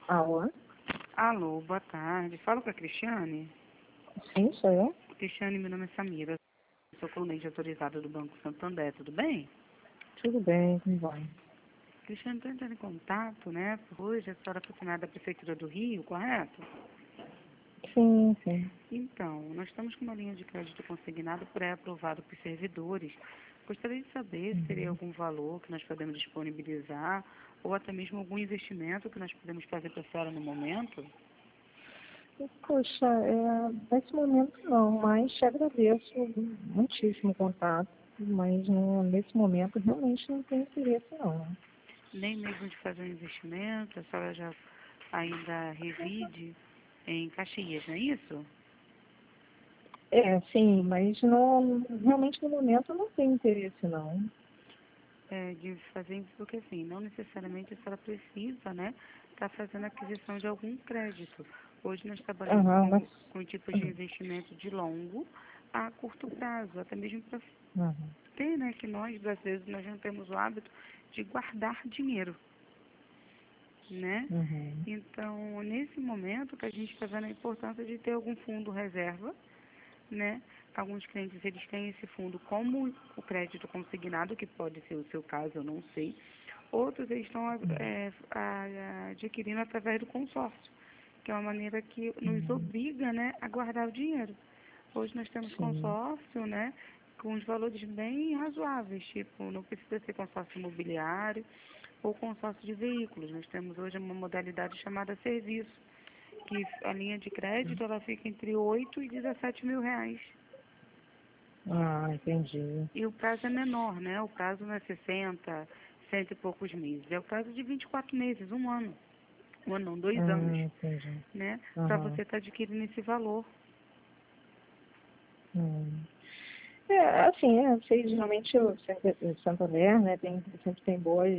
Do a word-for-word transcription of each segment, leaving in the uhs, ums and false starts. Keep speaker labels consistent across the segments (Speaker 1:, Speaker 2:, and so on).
Speaker 1: Alô?
Speaker 2: Alô, boa tarde. Falo com a Cristiane.
Speaker 1: Sim, sou eu.
Speaker 2: Cristiane, meu nome é Samira. Sou cliente autorizada do Banco Santander, tudo bem?
Speaker 1: Tudo bem, como vai?
Speaker 2: Cristiane, estou entrando em contato, né? Por hoje a senhora é funcionária da Prefeitura do Rio, correto?
Speaker 1: Sim, sim.
Speaker 2: Então, nós estamos com uma linha de crédito consignado pré-aprovado por servidores. Gostaria de saber se teria
Speaker 1: Uhum.
Speaker 2: algum valor que nós podemos disponibilizar ou até mesmo algum investimento que nós podemos fazer para a senhora no momento.
Speaker 1: Poxa, é, nesse momento não, mas te agradeço muitíssimo o contato, mas não, nesse momento realmente não tenho interesse não.
Speaker 2: Nem mesmo de fazer um investimento, a senhora já ainda reside em Caxias, não é isso?
Speaker 1: É, sim, mas não, realmente no momento eu não tenho interesse não.
Speaker 2: É, de fazer isso, porque assim, não necessariamente a senhora precisa, né, estar fazendo a aquisição de algum crédito. Hoje nós trabalhamos
Speaker 1: Aham, mas...
Speaker 2: com, com tipos de investimento de longo a curto prazo, até mesmo para
Speaker 1: Uhum.
Speaker 2: ter, né, que nós brasileiros nós não temos o hábito de guardar dinheiro, né?
Speaker 1: Uhum.
Speaker 2: Então, nesse momento que a gente está vendo a importância de ter algum fundo reserva, né? Alguns clientes eles têm esse fundo como o crédito consignado, que pode ser o seu caso, eu não sei. Outros eles estão é, a- adquirindo através do consórcio, que é uma maneira que nos
Speaker 1: Uhum.
Speaker 2: obriga, né, a guardar o dinheiro. Hoje nós temos
Speaker 1: Sim.
Speaker 2: consórcio, né, com os valores bem razoáveis, tipo, não precisa ser consórcio imobiliário ou consórcio de veículos. Nós temos hoje uma modalidade chamada serviço, que a linha de crédito ela fica entre oito e dezessete mil reais.
Speaker 1: Ah, entendi.
Speaker 2: E o prazo é menor, né? O prazo não é sessenta, cento e poucos meses. É o prazo de vinte e quatro meses, um ano. Um ano não, dois anos,
Speaker 1: Ah, entendi.
Speaker 2: né? Para
Speaker 1: Aham.
Speaker 2: você estar adquirindo esse valor.
Speaker 1: Hum. É, assim, é, eu sei, geralmente o Santo- o Santander, né, tem, sempre tem boas,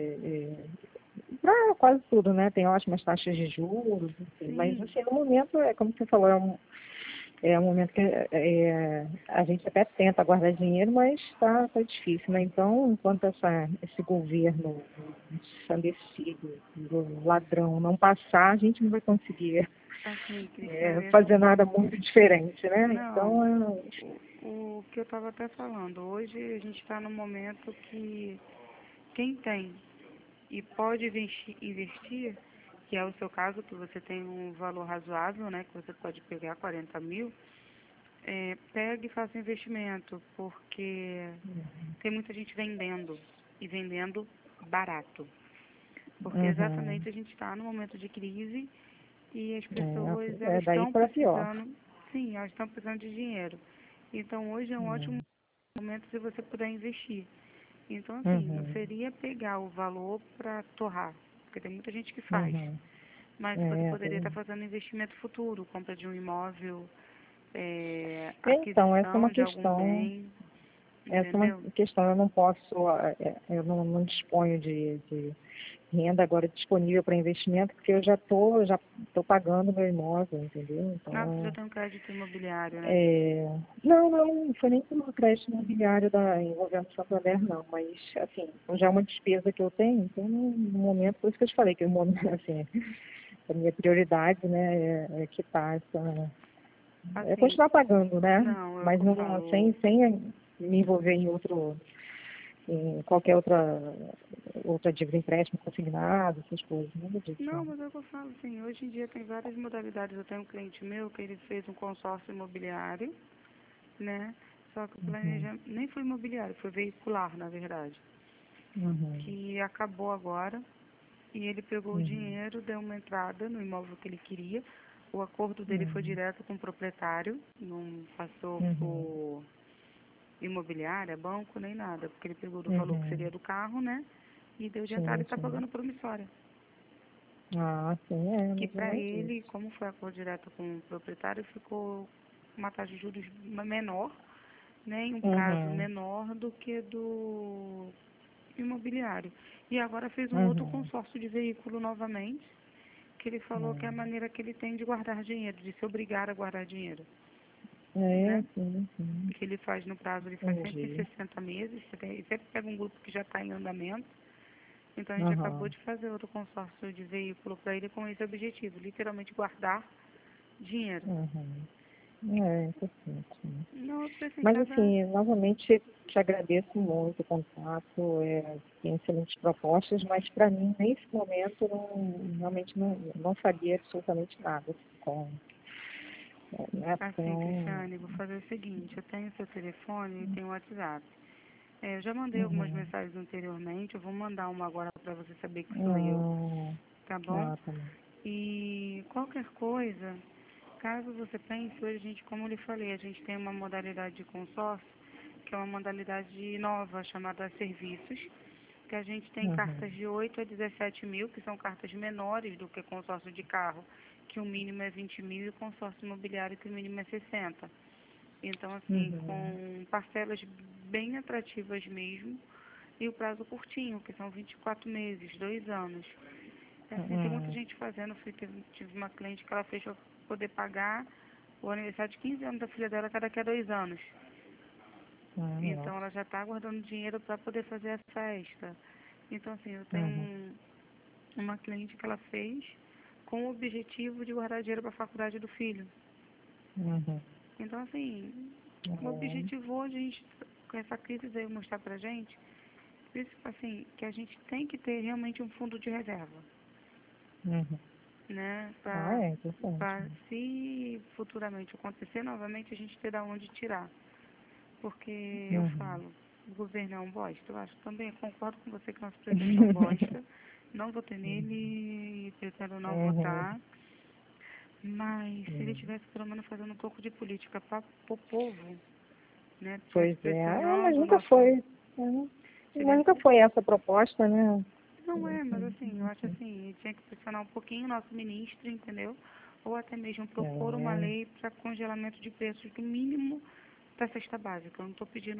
Speaker 1: para quase tudo, né, tem ótimas taxas de juros, enfim, mas
Speaker 2: Sim,
Speaker 1: assim, no momento, é como você falou, é um, é um momento que é, é, a gente até tenta guardar dinheiro, mas está tá difícil, né, então, enquanto essa, esse governo ensandecido do ladrão não passar, a gente não vai conseguir
Speaker 2: assim,
Speaker 1: é,
Speaker 2: Cristiane,
Speaker 1: fazer nada muito diferente, né,
Speaker 2: não,
Speaker 1: então, é,
Speaker 2: o, o que eu estava até falando, hoje a gente está num momento que quem tem e pode investir, investir, que é o seu caso, que você tem um valor razoável, né, que você pode pegar quarenta mil, é, pegue e faça investimento, porque tem muita gente vendendo e vendendo barato. Porque
Speaker 1: uhum,
Speaker 2: exatamente a gente está num momento de crise e as pessoas
Speaker 1: é,
Speaker 2: elas
Speaker 1: é daí
Speaker 2: estão
Speaker 1: para pior.
Speaker 2: precisando, sim, elas estão precisando de dinheiro. Então hoje é um ótimo
Speaker 1: Uhum.
Speaker 2: momento se você puder investir. Então assim, não
Speaker 1: Uhum.
Speaker 2: seria pegar o valor para torrar, porque tem muita gente que faz.
Speaker 1: Uhum.
Speaker 2: Mas você
Speaker 1: É,
Speaker 2: poderia estar
Speaker 1: tem...
Speaker 2: fazendo investimento futuro, compra de um imóvel, é,
Speaker 1: Então, essa é uma
Speaker 2: aquisição de algum
Speaker 1: questão,
Speaker 2: bem,
Speaker 1: essa é uma
Speaker 2: entendeu?
Speaker 1: questão, eu não posso, é, eu não, não disponho de, de renda agora disponível para investimento, porque eu já estou já tô pagando meu imóvel, entendeu?
Speaker 2: Ah, você já
Speaker 1: Então,
Speaker 2: tem um crédito imobiliário, né?
Speaker 1: é, não, não, não foi nem como crédito imobiliário da, envolvendo o Santander, não, mas, assim, já é uma despesa que eu tenho, então, no momento, por isso que eu te falei, que o momento, assim, a minha prioridade, né, é, é quitar essa, é
Speaker 2: Assim,
Speaker 1: continuar pagando, né?
Speaker 2: não, é o
Speaker 1: Mas
Speaker 2: que eu
Speaker 1: não,
Speaker 2: falo.
Speaker 1: sem, sem me envolver em outro, em qualquer outra, outra dívida, empréstimo consignado, essas coisas, nada disso,
Speaker 2: Não,
Speaker 1: não.
Speaker 2: mas é o que eu falo, assim, hoje em dia tem várias modalidades. Eu tenho um cliente meu que ele fez um consórcio imobiliário, né? Só que o
Speaker 1: Uhum,
Speaker 2: planejamento nem foi imobiliário, foi veicular, na verdade.
Speaker 1: uhum,
Speaker 2: Que acabou agora e ele pegou o
Speaker 1: uhum,
Speaker 2: dinheiro, deu uma entrada no imóvel que ele queria. O acordo dele foi
Speaker 1: uhum,
Speaker 2: direto com o proprietário, não passou
Speaker 1: uhum,
Speaker 2: por imobiliária, banco, nem nada, porque ele pegou do valor que seria
Speaker 1: uhum.
Speaker 2: do carro, né? E deu de entrada e
Speaker 1: Sim,
Speaker 2: está
Speaker 1: sim.
Speaker 2: pagando promissória.
Speaker 1: Ah, sim, é,
Speaker 2: Que
Speaker 1: mas
Speaker 2: para
Speaker 1: é
Speaker 2: ele,
Speaker 1: isso.
Speaker 2: como foi acordo direto com o proprietário, ficou uma taxa de juros menor, né, em um prazo
Speaker 1: Uhum,
Speaker 2: menor do que do imobiliário. E agora fez um outro
Speaker 1: uhum.
Speaker 2: consórcio de veículo novamente, que ele falou que é a
Speaker 1: Uhum.
Speaker 2: maneira que ele tem de guardar dinheiro, de se obrigar a guardar dinheiro,
Speaker 1: É,
Speaker 2: né?
Speaker 1: sim, sim.
Speaker 2: Que ele faz no prazo, ele faz cento e
Speaker 1: Entendi.
Speaker 2: sessenta meses, você tem- sempre pega um grupo que já está em andamento, Então a gente acabou
Speaker 1: Aham.
Speaker 2: de fazer outro consórcio de veículo para ele com esse objetivo, literalmente guardar dinheiro.
Speaker 1: Uhum. É importante, né?
Speaker 2: Não, assim,
Speaker 1: Mas,
Speaker 2: cada...
Speaker 1: assim, novamente, te agradeço muito o contato, é, tem excelentes propostas, mas para mim, nesse momento, não, realmente não, não sabia absolutamente nada assim, com, é, né?
Speaker 2: Assim,
Speaker 1: Então,
Speaker 2: Cristiane, vou fazer o seguinte, eu tenho seu telefone e tenho o WhatsApp. É, eu já mandei algumas
Speaker 1: uhum,
Speaker 2: mensagens anteriormente, eu vou mandar uma agora para você saber que sou eu,
Speaker 1: uhum,
Speaker 2: tá bom?
Speaker 1: ah, tá bom.
Speaker 2: E qualquer coisa, caso você pense, hoje a gente, como eu lhe falei, a gente tem uma modalidade de consórcio, que é uma modalidade nova chamada serviços, que a gente tem
Speaker 1: Uhum,
Speaker 2: cartas de oito a dezessete mil, que são cartas menores do que consórcio de carro, que o mínimo é vinte mil, e o consórcio imobiliário, que o mínimo é sessenta. Então, assim,
Speaker 1: uhum,
Speaker 2: com parcelas bem atrativas mesmo, e o prazo curtinho, que são vinte e quatro meses, dois anos. É assim, tem muita
Speaker 1: uhum,
Speaker 2: gente fazendo, fui- teve- tive uma cliente que ela fez para poder pagar o aniversário de quinze anos da filha dela cada daqui a dois anos.
Speaker 1: uhum,
Speaker 2: Então
Speaker 1: nossa,
Speaker 2: ela já está guardando dinheiro para poder fazer a festa. Então, assim, eu tenho
Speaker 1: uhum,
Speaker 2: um- uma cliente que ela fez com o objetivo de guardar dinheiro para a faculdade do filho.
Speaker 1: uhum,
Speaker 2: Então, assim, o
Speaker 1: uhum,
Speaker 2: objetivo hoje, a gente, com essa crise veio mostrar pra gente, isso, assim, que a gente tem que ter realmente um fundo de reserva,
Speaker 1: uhum.
Speaker 2: né?
Speaker 1: Ah,
Speaker 2: Para
Speaker 1: é importante, né?
Speaker 2: se futuramente acontecer novamente, a gente ter da onde tirar. Porque eu
Speaker 1: Uhum.
Speaker 2: falo, o governo é um bosta. Eu acho também, concordo com você que nosso presidente é um bosta. Não votei nele e pretendo não
Speaker 1: Uhum.
Speaker 2: votar. Mas se ele
Speaker 1: Uhum.
Speaker 2: tivesse pelo menos fazendo um pouco de política para o povo, né? Tivesse
Speaker 1: Pois é, ah, mas
Speaker 2: pressionando o
Speaker 1: nunca
Speaker 2: nosso.
Speaker 1: foi, é, mas nunca
Speaker 2: Tivesse,
Speaker 1: foi essa a proposta, né?
Speaker 2: não é, mas
Speaker 1: Enfim,
Speaker 2: assim, eu acho assim, tinha que pressionar um pouquinho o nosso ministro, entendeu? Ou até mesmo propor uma
Speaker 1: é,
Speaker 2: lei para congelamento de preços do mínimo da cesta básica. Eu não estou pedindo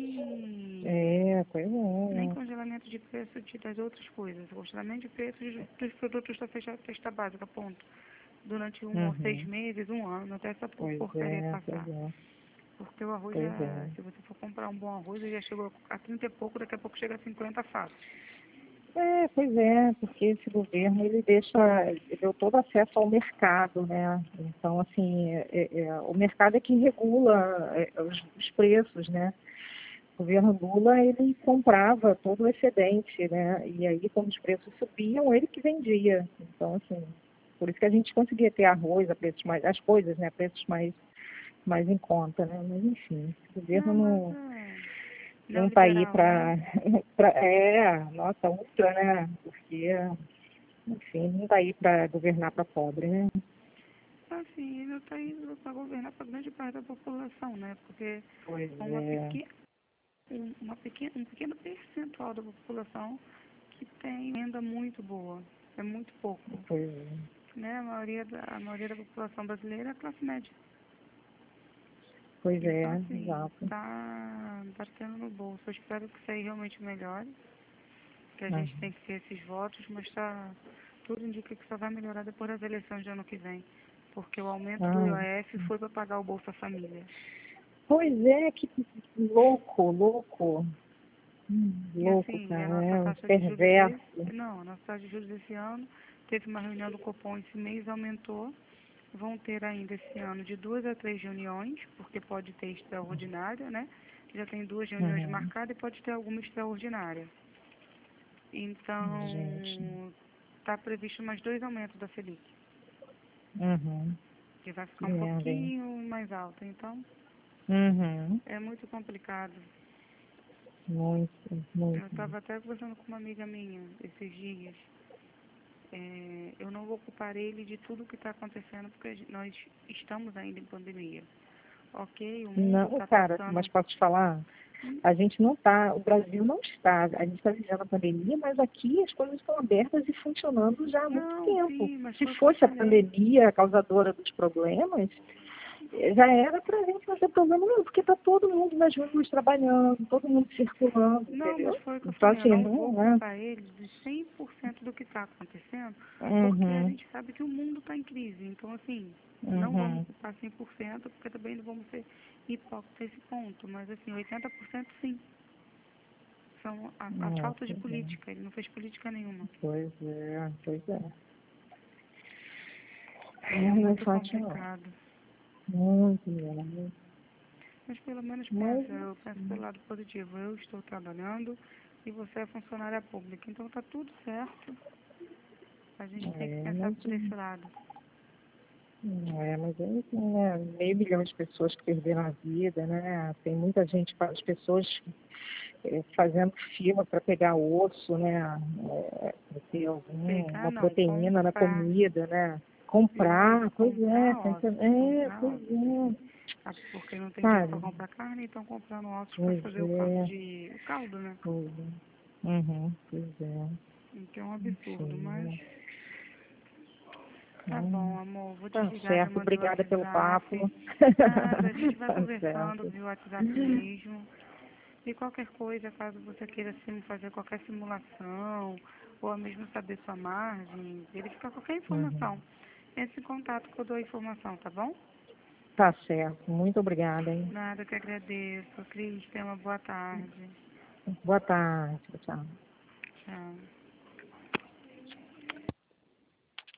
Speaker 2: nem
Speaker 1: é, pois
Speaker 2: nem
Speaker 1: é,
Speaker 2: congelamento de preço de, das outras coisas, congelamento de preços dos produtos da cesta, cesta básica, ponto. Durante um ou seis
Speaker 1: uhum.
Speaker 2: meses, um ano, até essa por-
Speaker 1: Pois
Speaker 2: porcaria
Speaker 1: é, pois
Speaker 2: passar.
Speaker 1: é,
Speaker 2: Porque o arroz
Speaker 1: pois
Speaker 2: já,
Speaker 1: é.
Speaker 2: se você for comprar um bom arroz, ele já chegou a trinta e pouco, daqui a pouco chega a cinquenta fácil.
Speaker 1: É, pois é, porque esse governo ele deixa, ele deu todo acesso ao mercado, né? Então, assim, é, é, o mercado é que regula é, os, os preços, né? O governo Lula, ele comprava todo o excedente, né? E aí, quando os preços subiam, ele que vendia. Então, assim, por isso que a gente conseguia ter arroz a preços mais, as coisas, né? A preços mais, mais em conta, né? Mas, enfim, o governo
Speaker 2: Não, mas
Speaker 1: não
Speaker 2: é
Speaker 1: não está aí
Speaker 2: neoliberal, né?
Speaker 1: para... É, nossa, ultra, né? Porque, enfim, não está aí para governar para pobre, né?
Speaker 2: Assim, ele está indo para governar para grande parte da população, né? Porque
Speaker 1: Pois
Speaker 2: uma
Speaker 1: é,
Speaker 2: pequena, um, uma pequena, um pequeno percentual da população que tem renda muito boa. É muito pouco.
Speaker 1: pois é,
Speaker 2: Né? A maioria da, a maioria da população brasileira é classe média.
Speaker 1: pois
Speaker 2: Então,
Speaker 1: é,
Speaker 2: assim,
Speaker 1: exato.
Speaker 2: tá batendo no bolso. Eu espero que isso aí realmente melhore, que a gente
Speaker 1: Uhum.
Speaker 2: tem que ter esses votos, mas tá, tudo indica que só vai melhorar depois das eleições de ano que vem. Porque o aumento do
Speaker 1: Ah,
Speaker 2: I O F foi para pagar o Bolsa Família.
Speaker 1: pois é, que louco, louco. Hum,
Speaker 2: E
Speaker 1: louco,
Speaker 2: assim, a
Speaker 1: cara,
Speaker 2: nossa
Speaker 1: é um
Speaker 2: taxa de juros desse,
Speaker 1: perverso.
Speaker 2: não, a nossa taxa de juros desse ano, teve uma reunião do Copom esse mês, aumentou. Vão ter ainda esse ano de duas a três reuniões, porque pode ter extraordinária, né? Já tem duas reuniões
Speaker 1: Uhum.
Speaker 2: marcadas e pode ter alguma extraordinária.
Speaker 1: Gente.
Speaker 2: Então, está previsto mais dois aumentos da Selic,
Speaker 1: Uhum.
Speaker 2: que vai
Speaker 1: Que
Speaker 2: ficar um
Speaker 1: merda, hein?
Speaker 2: pouquinho mais alta. Então,
Speaker 1: Uhum.
Speaker 2: é muito complicado.
Speaker 1: Muito,
Speaker 2: Eu
Speaker 1: muito.
Speaker 2: estava até conversando com uma amiga minha esses dias. É, eu não vou culpar ele de tudo que está acontecendo, porque a gen- nós estamos ainda em pandemia. Ok, o mundo
Speaker 1: Não,
Speaker 2: está
Speaker 1: cara, mas
Speaker 2: passando.
Speaker 1: posso te falar? A gente não está, o Brasil não está, a gente está vivendo a pandemia, mas aqui as coisas estão abertas e funcionando já há muito
Speaker 2: Não,
Speaker 1: tempo.
Speaker 2: sim, mas
Speaker 1: Se
Speaker 2: foi o que eu
Speaker 1: fosse a
Speaker 2: falei.
Speaker 1: pandemia a causadora dos problemas, já era para a gente não ter problema nenhum, porque está todo mundo nas ruas trabalhando, todo mundo circulando,
Speaker 2: Não, mas
Speaker 1: entendeu?
Speaker 2: foi o que eu
Speaker 1: Então,
Speaker 2: falei. Eu
Speaker 1: assim,
Speaker 2: não vou
Speaker 1: não é.
Speaker 2: culpar ele de cem por cento do que está acontecendo, porque a
Speaker 1: Uhum,
Speaker 2: gente sabe que o mundo está em crise. Então, assim, não vamos
Speaker 1: uhum,
Speaker 2: culpar cem por cento, porque também não vamos ser hipócritas a esse ponto. Mas, assim, oitenta por cento sim. são a, a
Speaker 1: É,
Speaker 2: falta de
Speaker 1: pois é.
Speaker 2: política. Ele não fez política nenhuma.
Speaker 1: Pois é, pois é.
Speaker 2: É
Speaker 1: É, não é
Speaker 2: muito
Speaker 1: fácil não.
Speaker 2: complicado.
Speaker 1: Muito mesmo.
Speaker 2: Mas pelo menos
Speaker 1: Mas,
Speaker 2: pensa, eu penso pelo lado positivo. Eu estou trabalhando e você é funcionária pública. Então tá tudo certo. A gente tem que
Speaker 1: é,
Speaker 2: pensar
Speaker 1: mas,
Speaker 2: por esse lado.
Speaker 1: é, mas é assim, né? Meio milhão de pessoas que perderam a vida, né? Tem muita gente, as pessoas é, fazendo fila para pegar osso, né? É, para ter
Speaker 2: Pegar
Speaker 1: alguma
Speaker 2: não,
Speaker 1: proteína na
Speaker 2: comprar.
Speaker 1: comida, né?
Speaker 2: Pior isso,
Speaker 1: Comprar, pois é,
Speaker 2: comprar
Speaker 1: tá
Speaker 2: ossos,
Speaker 1: entendendo? É,
Speaker 2: comprar
Speaker 1: pois
Speaker 2: ossos.
Speaker 1: é,
Speaker 2: Ah, porque não tem dinheiro para
Speaker 1: sabe?
Speaker 2: comprar carne, então comprando ossos para
Speaker 1: Pois
Speaker 2: fazer o caldo
Speaker 1: é,
Speaker 2: de o caldo, né?
Speaker 1: pois é. Uhum, pois é.
Speaker 2: Então é um absurdo,
Speaker 1: Enfim,
Speaker 2: mas
Speaker 1: né?
Speaker 2: tá
Speaker 1: Hum,
Speaker 2: bom, amor, vou
Speaker 1: tá
Speaker 2: desligar, já
Speaker 1: certo,
Speaker 2: mandei o
Speaker 1: obrigada pelo papo.
Speaker 2: WhatsApp. Nada, a gente vai
Speaker 1: Tá
Speaker 2: conversando
Speaker 1: certo.
Speaker 2: via WhatsApp mesmo. E qualquer coisa, caso você queira sim, fazer qualquer simulação, ou mesmo saber sua margem, verificar qualquer
Speaker 1: Uhum.
Speaker 2: informação, entre em contato que eu dou a informação, tá bom?
Speaker 1: Tá certo, muito obrigada, hein?
Speaker 2: Nada, que agradeço. Cris, tenha uma boa tarde.
Speaker 1: Boa tarde, tchau.
Speaker 2: Tchau.